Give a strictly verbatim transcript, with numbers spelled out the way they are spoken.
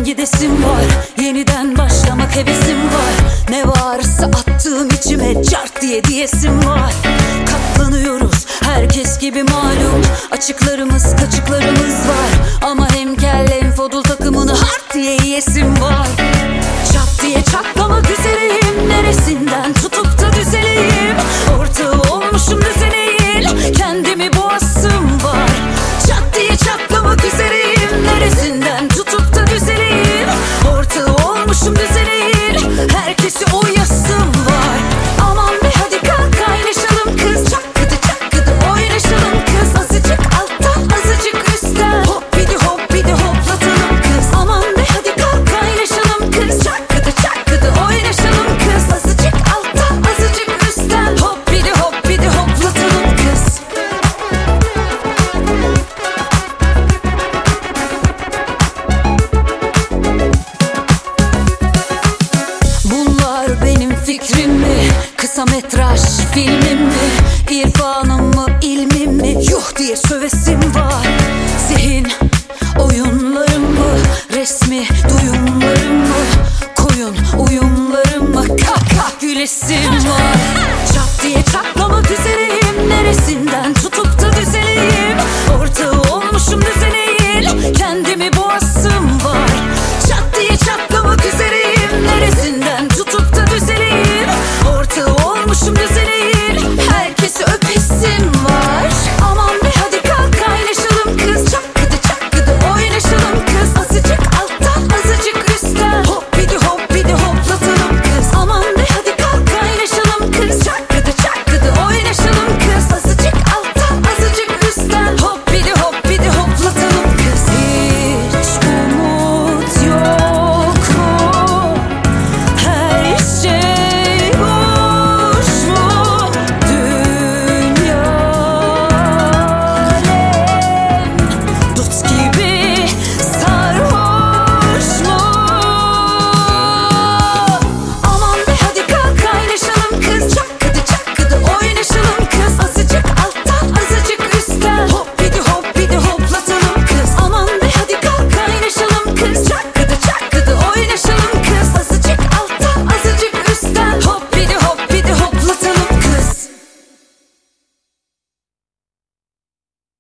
Yeniden gidesim var, yeniden başlamak hevesim var. Ne varsa attığım içime cart diye diyesim var. Katlanıyoruz herkes gibi malum, açıklarımız kaçıklarımız var. Ama hem kelle hem fodul takımını hart diye yiyesim var. Çat diye çatlamak üzereyim, neresinden tutup da düzeleyim. Ortağı olmuşum düze değil, kendimi boğasım var. Çat diye çatlamak üzereyim, neresinden tutup da düzeleyim. Ortağı olmuşum düze değil, herkesi oyasım var. Aman be hadi kalk kaynaşalım kız, çakkıdı çakkıdı oynaşalım kız. Azıcık alttan azıcık üstten, hop bidi hop bidi hoplatalım kız. Aman be hadi kalk kaynaşalım kız, çakkıdı çakkıdı oynaşalım kız. Azıcık alttan azıcık üstten, hop bidi hop bidi hoplatalım kız. Bunlar benim fikrim mi? Kısa metraj filmim mi? İrfanım mı ilmim mi? Yuh diye sövesim var. Zihin oyunlarım mı? Resmi duyumlarım mı? Koyun uyumlarım mı? Kah kah gülesim var. Çat diye çatlamak üzereyim, neresinden